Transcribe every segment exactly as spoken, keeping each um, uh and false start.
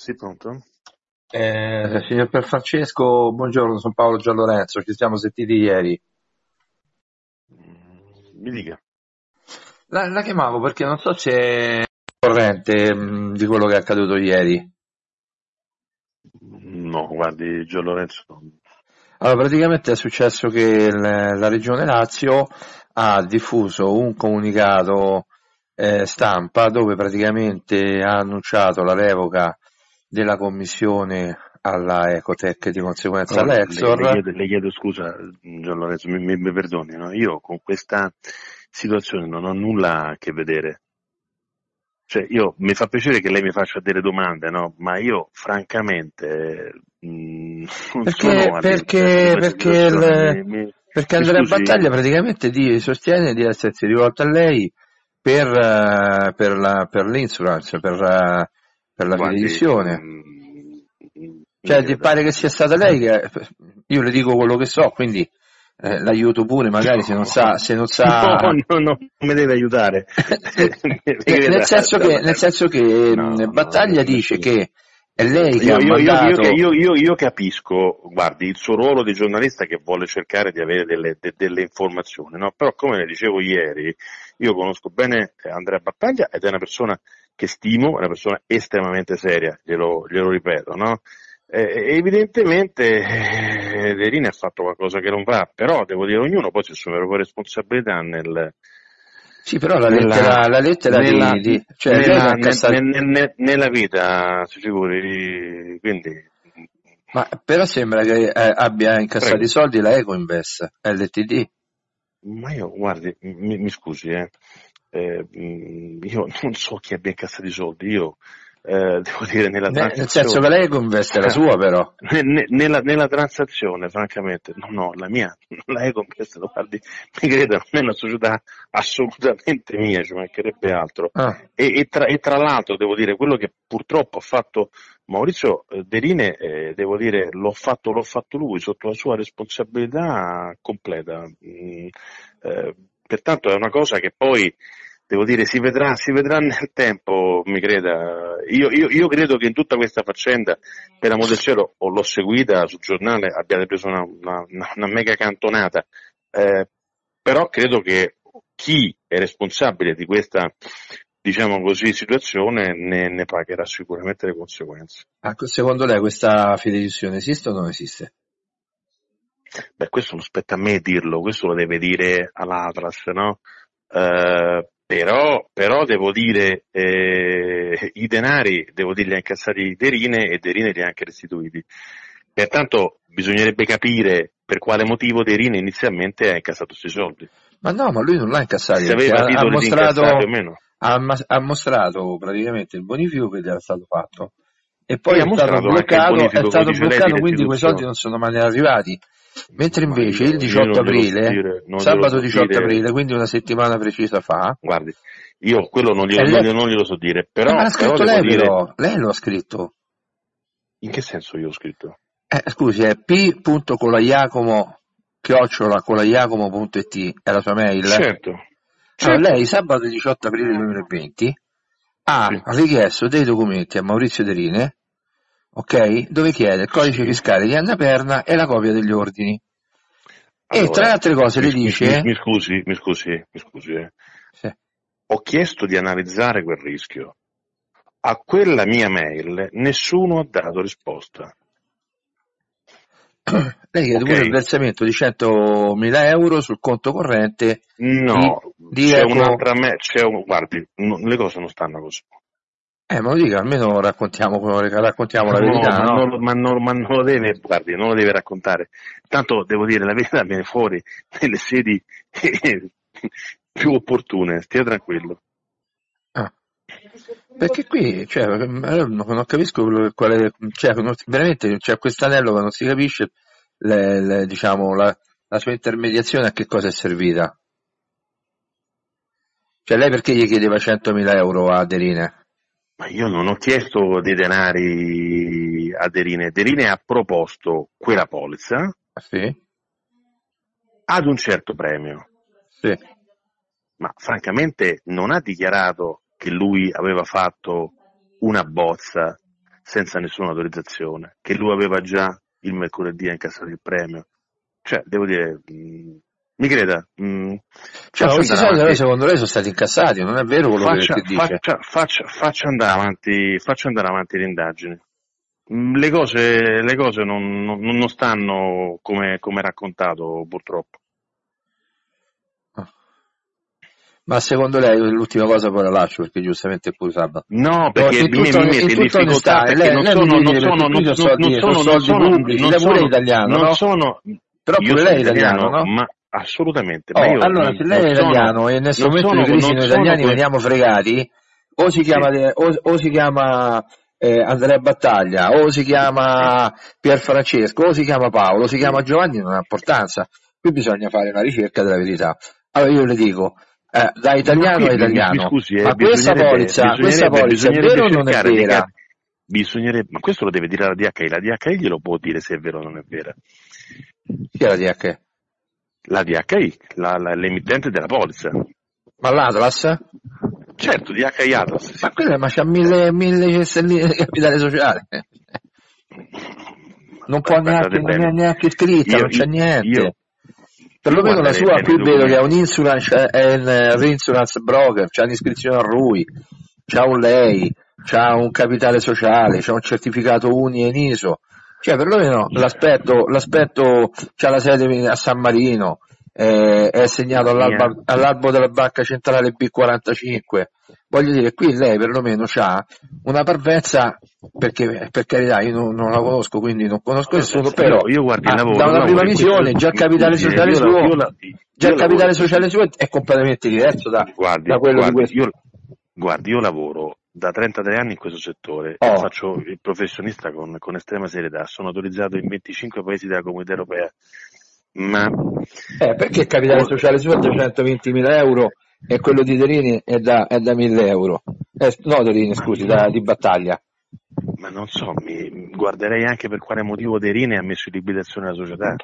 Sì, pronto? Eh, signor Pierfrancesco, buongiorno, sono Paolo Gianlorenzo, ci siamo sentiti ieri. Mm, Mi dica. La, la chiamavo perché non so se è corrente mh, di quello che è accaduto ieri. No, guardi, Gio Lorenzo. Allora, praticamente è successo che il- la Regione Lazio ha diffuso un comunicato eh, stampa dove praticamente ha annunciato la revoca della commissione alla Ecotech e di conseguenza Però le, le all'Exor. chiedo, le chiedo scusa, Gio Lorenzo, mi, mi- mi perdoni, no? Io con questa situazione non ho nulla a che vedere. Cioè, io mi fa piacere che lei mi faccia delle domande, no? Ma io, francamente, mm, non sono Perché, all'interno di perché, questa perché, situazione. il- Mi, mi- perché mi Andrea scusi, Battaglia praticamente di- sostiene di essersi rivolto a lei per, eh, per la, per l'insurance, per, eh, per la guardi, fideiussione. mm, mm, mi Cioè, ti creda. pare che sia stata lei che, io le dico quello che so, quindi eh, l'aiuto pure, magari se non sa, se non No, sa. no, no, non mi deve aiutare. Mi Nel creda, senso che, nel senso che mh, no, no, Battaglia dice nessuno. che è lei che Io, ha io, io, io, mandato. io, io, io capisco, guardi, il suo ruolo di giornalista che vuole cercare di avere delle, de- delle informazioni, no? Però come le dicevo ieri, io conosco bene Andrea Battaglia ed è una persona che stimo, è una persona estremamente seria, glielo, glielo ripeto, no? Eh, evidentemente eh, Derini ha fatto qualcosa che non va, però devo dire ognuno poi si assume le proprie responsabilità nel, Sì, però la nella, lettera, la lettera nella, di, di- cioè lei l'ha nella, nel- incassato. nel- nel- nella vita, si figuri, quindi Ma però sembra che eh, abbia incassato i prego. soldi la Ecoinvest, L T D. Ma io, guardi, mi, mi scusi, eh, eh, mh, io non so chi abbia incassato i soldi, io eh, devo dire nella Ne- nel senso che transazione, la Ecoinvest è la sua però. ne- ne- nella, nella transazione, francamente, no, no, la mia, la Ecombest, guardi, mi creda, non è una società assolutamente mia, ci mancherebbe altro. Ah, E, e tra, e tra l'altro devo dire, quello che purtroppo ha fatto Maurizio eh, Derine, eh, devo dire, l'ho fatto, l'ho fatto lui sotto la sua responsabilità completa. Mm, eh, pertanto è una cosa che poi, devo dire, si vedrà, si vedrà nel tempo, mi creda. Io, io, io credo che in tutta questa faccenda, per amor del cielo, o l'ho seguita sul giornale, abbiate preso una, una, una, una mega cantonata, eh, però credo che chi è responsabile di questa, diciamo così, situazione ne, ne pagherà sicuramente le conseguenze. ah, secondo lei questa fideiussione esiste o non esiste? Beh, questo non spetta a me dirlo, questo lo deve dire all'Atlas, no? Eh, però, però devo dire, eh, i denari, devo dire, li ha incassati Derine e Derine li ha anche restituiti. Pertanto bisognerebbe capire per quale motivo Derine inizialmente ha incassato questi soldi. Ma no, ma lui non l'ha incassati Se perché aveva ha, ha titoli di incassati o mostrato, meno. ha, ma- ha mostrato praticamente il bonifico che gli era stato fatto e E poi ha è stato mostrato anche il bloccato, è bonifico, come stato dice lei, di bloccato, quindi quei soldi restituzione. non sono mai arrivati. Mentre Ma invece il io, io diciotto non glielo so aprile, dire, non glielo sabato so diciotto dire. aprile, quindi una settimana precisa fa, Guardi, io quello non è glielo, non lei, glielo, non glielo so dire, eh, ma l'ha però, però scritto devo lei dire, però, lei lo ha scritto. in che senso io ho scritto? Eh, scusi, è p.colaiacomo chiocciola colaiacomo.it è la sua mail? Certo, Allora, certo, lei sabato diciotto aprile duemilaventi sì. ha richiesto dei documenti a Maurizio Derine, ok? Dove chiede il codice Sì. fiscale di Anna Perna e la copia degli ordini. E tra le Allora, altre cose mi, le mi- mi- dice, mi scusi, mi scusi, mi scusi, eh. sì, Ho chiesto di analizzare quel rischio. A quella mia mail nessuno ha dato risposta, lei chiede ok? pure il versamento di centomila euro sul conto corrente di, No, di c'è Eco. un'altra me, c'è un, guardi, no- le cose non stanno così. Eh, ma lo dica, almeno raccontiamo, raccontiamo la No, verità, ma no? non, lo- ma, non, ma non lo deve, guardi, non lo deve raccontare. Tanto devo dire, la verità viene fuori nelle sedi più opportune, stia tranquillo. Ah. Perché qui, cioè, non non capisco quello- quale, cioè, non- veramente c'è questo anello che non si capisce, le- le- diciamo, la, la sua intermediazione a che cosa è servita. Cioè, lei perché gli chiedeva centomila euro a Derine? Ma io non ho chiesto dei denari a Derine. Derine ha proposto quella polizza Ah, sì? ad un certo premio, Sì. ma francamente non ha dichiarato che lui aveva fatto una bozza senza nessuna autorizzazione, che lui aveva già il mercoledì a incassare il premio. Cioè, devo dire, mh, mi creda, mh, Cioè, ma faccia questi andare soldi avanti, secondo lei sono stati incassati, non è vero quello che, faccia, che dice? faccia, faccia, faccia andare avanti, faccia andare avanti le indagini. Mh, Le cose, le cose non, non- non stanno come, come raccontato, purtroppo. Ma secondo lei, l'ultima cosa poi la lascio perché giustamente è pure sabato. No, No, perché in mi, tutta, mi in mette in tutta difficoltà onestà, perché lei, non lei mi sono, deve non dire sono, perché non, qui sono non- non soldi, sono sono, non soldi sono, pubblici, non lei pure è sono, italiano, non no? sono, Però io pure sono lei è italiano, italiano, no? ma assolutamente, ma Oh, io allora, non, se non lei è sono, italiano e nel non momento di sono, crisi non noi sono, italiani que- veniamo fregati, o si chiama, sì, de- o, o si chiama eh, Andrea Battaglia, o si sì, chiama Pier Francesco, o si chiama Paolo, o si chiama sì. Giovanni, non ha importanza. Qui bisogna fare una ricerca della verità. Allora io le dico, eh, da Ma italiano qui, a mi, mi- mi italiano, scusi, eh, ma questa bisognerebbe, polizza, questa bisognerebbe, polizza è bisognerebbe vera o non è cercare di vera? cap- bisognerebbe, ma questo lo deve dire la D H I, la D H I glielo può dire se è vero o non è vera. Chi è la D H? La D H I, la- la- l'emittente della polizza. Ma l'Atlas? Certo, D H I Atlas, sì. Ma quella ma c'ha mille, mille stelline di capitale sociale. Non può Guardate neanche, non è bene, neanche iscritta, io, non c'è io, io, niente. io Perlomeno la guarderei sua bene i qui vedo che è un documenti. insurance, è un eh, reinsurance broker, c'ha un'iscrizione a R U I, c'ha un lei, c'ha un capitale sociale, c'ha un certificato Uni e Niso. Cioè perlomeno l'aspetto, l'aspetto c'ha la sede a San Marino, eh, è La assegnato mia, all'albo, all'albo della Banca Centrale B quarantacinque. Voglio dire, qui lei perlomeno c'ha una parvenza, perché per carità io non, non la conosco, quindi non conosco nessuno, però io, io guardi il ah, da lavoro, il una prima lavoro in questo, visione già il mi capitale scusi, eh, sociale io, la- suo, io, la- già io il lavoro in capitale questo, sociale suo è completamente diverso da, da guardi, quello di guardi, questo. io, guardi, io lavoro da trentatré anni in questo settore e Oh, faccio il professionista con, con estrema serietà, sono autorizzato in venticinque paesi della Comunità Europea, ma eh, perché il capitale co- sociale suo è da centoventimila euro e quello di Terini è da, è da mille euro? Eh, no, Terini, ma, scusi, da, di Battaglia. ma non so, mi guarderei anche per quale motivo De Rine ha messo in liquidazione la società.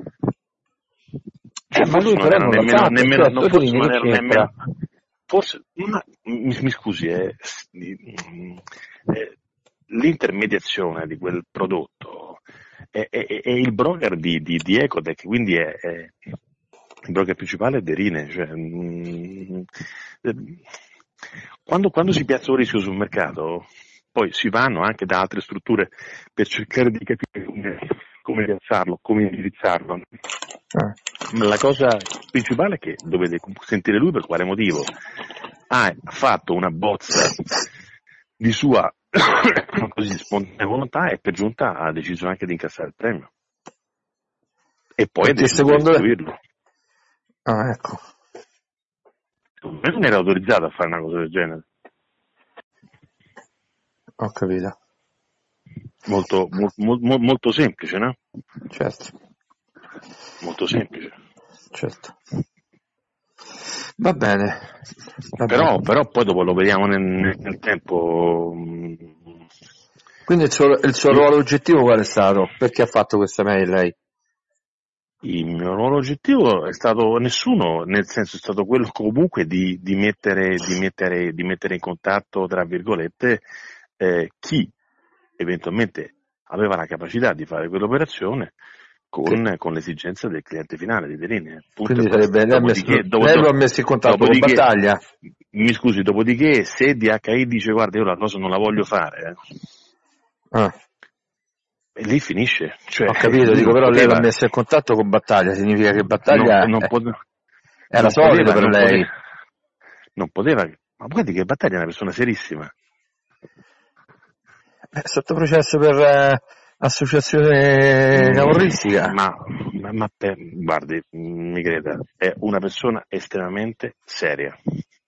Eh, Cioè, ma forse lui non però era non l'ha nemmeno, fatto, nemmeno cioè, no, forse Terini non che era c'entra? nemmeno, forse, ma, mi, mi scusi, eh, s- mm, eh, l'intermediazione di quel prodotto è, è- è il broker di, di, di Ecotech, quindi è, è- il broker principale è Derine. Cioè, mm, eh, quando, quando si piazza un rischio sul mercato, poi si vanno anche da altre strutture per cercare di capire come, come piazzarlo, come indirizzarlo. Eh. Ma la cosa principale è che dovete sentire lui per quale motivo ha fatto una bozza di sua così spontanea volontà e per giunta ha deciso anche di incassare il premio e poi ha Perché deciso di secondo lei... restituirlo. Ah, ecco, Secondo me non era autorizzato a fare una cosa del genere. ho capito, Molto, mo- mo- molto semplice, no? certo, Molto semplice. certo. Va bene, va Però, bene. però poi dopo lo vediamo nel, nel tempo. mh, Quindi il suo, il suo Io, ruolo oggettivo qual è stato? Perché ha fatto questa mail lei? il mio ruolo oggettivo è stato nessuno, nel senso è stato quello comunque di, di, mettere, di, mettere, di mettere in contatto, tra virgolette, eh, chi eventualmente aveva la capacità di fare quell'operazione Che, con, con l'esigenza del cliente finale di Deline. Punto e quindi basta. sarebbe lei, ha messo, Dopodiché, dopo, lei lo do- ha messo in contatto con dopodiché, Battaglia? mi scusi, dopodiché se D H I dice guarda io la cosa non la voglio fare, eh, Ah, e lì finisce. Cioè ho capito, lui dico non però lei l'ha poteva, messo in contatto con Battaglia, significa che non, Battaglia non eh, poteva, era non solido poteva, per non lei. poteva, non poteva, ma guardi che Battaglia è una persona serissima. È sotto processo per eh, associazione Mm, camorristica. ma, ma, ma per- guardi, mm, mi creda, è una persona estremamente seria.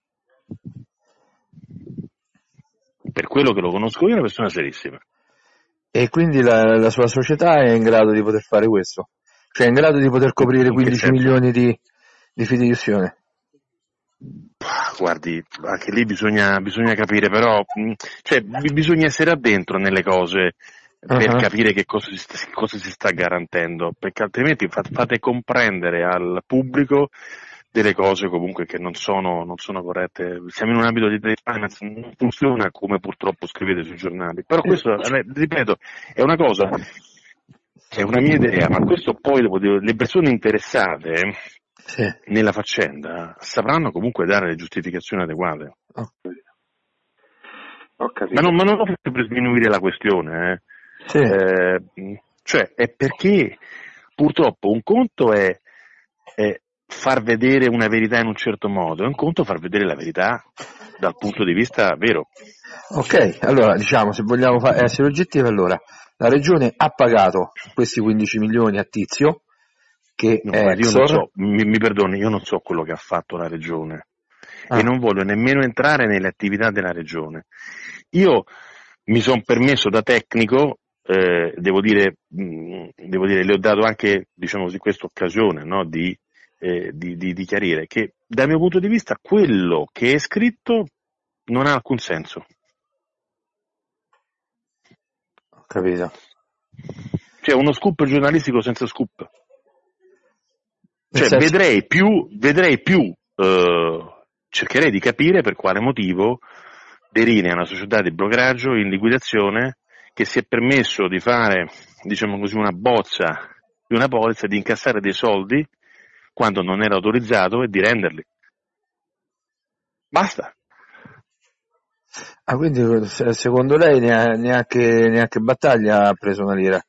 Per quello che lo conosco io è una persona serissima. E quindi la, la sua società è in grado di poter fare questo? Cioè è in grado di poter In, coprire in che quindici senso? milioni di, di fideiussione? Guardi, anche lì bisogna, bisogna capire, però, mh, cioè, bi- bisogna essere addentro nelle cose per Uh-huh. capire che cosa si sta, cosa si sta garantendo, perché altrimenti fa- fate comprendere al pubblico delle cose comunque che non sono, non sono corrette. Siamo in un ambito di trade finance, non funziona come purtroppo scrivete sui giornali. Però questo, eh, ripeto, è una cosa, è una mia idea, ma questo poi devo dire, le persone interessate Sì. nella faccenda sapranno comunque dare le giustificazioni adeguate. Ho capito. Ho capito. Ma non, ma non ho fatto per sminuire la questione, eh. Sì. Eh, cioè è perché purtroppo un conto è, è far vedere una verità in un certo modo, è un conto far vedere la verità dal punto di vista vero. Ok, allora diciamo, se vogliamo fa- essere oggettivi, allora la regione ha pagato questi quindici milioni a Tizio, che No, è guardi, io non Exor. so, mi, mi perdoni, io non so quello che ha fatto la regione Ah, e non voglio nemmeno entrare nelle attività della regione. Io mi sono permesso da tecnico, eh, devo dire, mh, devo dire, le ho dato anche, diciamo così, questa occasione, no, di, eh, di, di, di chiarire che dal mio punto di vista quello che è scritto non ha alcun senso. ho capito. Cioè uno scoop giornalistico senza scoop. Nel Cioè senso, vedrei più, vedrei più, eh, cercherei di capire per quale motivo Derini è una società di brokerage in liquidazione che si è permesso di fare, diciamo così, una bozza di una polizza, di incassare dei soldi quando non era autorizzato e di renderli. Basta. ah, quindi se- secondo lei nea- neanche, neanche Battaglia ha preso una lira?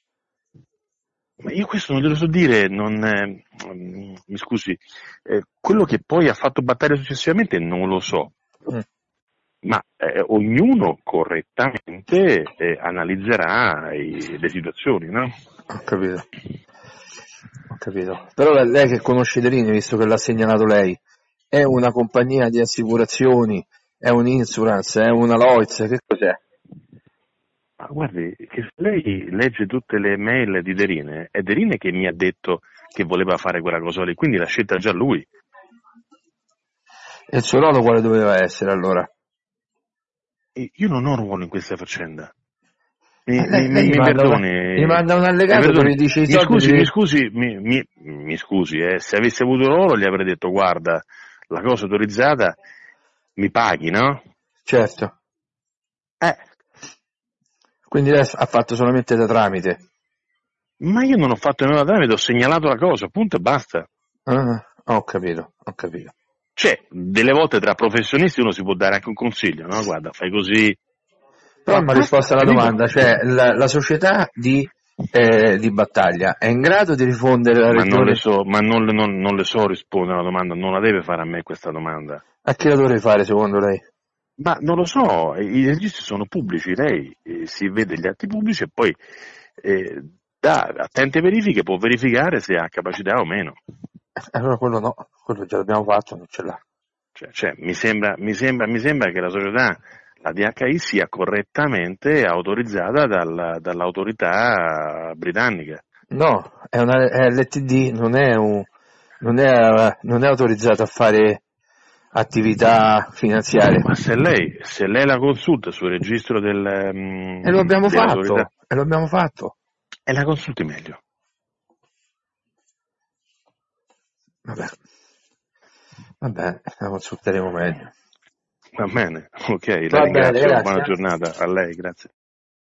Ma io questo non glielo so dire, non, eh, mm, mi scusi, eh, quello che poi ha fatto battaglia successivamente non lo so, Mm, ma eh, ognuno correttamente eh, analizzerà i- le situazioni, no? ho capito, ho capito. Però lei lei che conosce Derini, visto che l'ha segnalato lei, è una compagnia di assicurazioni, è un insurance, è una Lloyds, che cos'è? Ma guardi, che se lei legge tutte le mail di Derine, è Derine che mi ha detto che voleva fare quella cosa lì, quindi l'ha scelta già lui. E il suo ruolo quale doveva essere allora? E io non ho ruolo in questa faccenda. Mi, Eh, mi, lei, lei mi, gli mi manda, una- gli perdoni, manda un mi allegato dove perdoni, gli dice i mi soldi scusi, li... mi scusi, mi, mi, mi scusi, eh, se avessi avuto ruolo gli avrei detto guarda, la cosa autorizzata mi paghi, no? Certo. Eh, Quindi lei ha fatto solamente da tramite. ma io non ho fatto nulla da me, ho segnalato la cosa, punto e basta. Ah, ho capito, ho capito. Cioè, delle volte tra professionisti uno si può dare anche un consiglio, no? Guarda, fai così, Però mi ha basta, risposto alla finito. domanda, cioè la, la società di, eh, di Battaglia è in grado di rifondere la Ma non le regione? so, ma non, le- non- non le so rispondere alla domanda, non la deve fare a me questa domanda. A chi la dovrei fare secondo lei? Ma non lo so, i registri sono pubblici, lei eh, si vede gli atti pubblici e poi eh, da attente verifiche può verificare se ha capacità o meno. Allora quello no, quello già l'abbiamo fatto, non ce l'ha. Cioè, cioè, mi sembra, mi sembra, mi sembra che la società, la D H I, sia correttamente autorizzata dal- dall'autorità britannica. No, è una è L T D, non è un, non è, non è autorizzato a fare attività finanziarie. Ma se lei, se lei la consulta sul registro del, E lo mm, abbiamo dell'autorità, fatto, e lo abbiamo fatto. e la consulti meglio. Vabbè, vabbè, la consulteremo meglio. Va bene, ok, la Va bene, ringrazio, buona grazie. giornata a lei, grazie.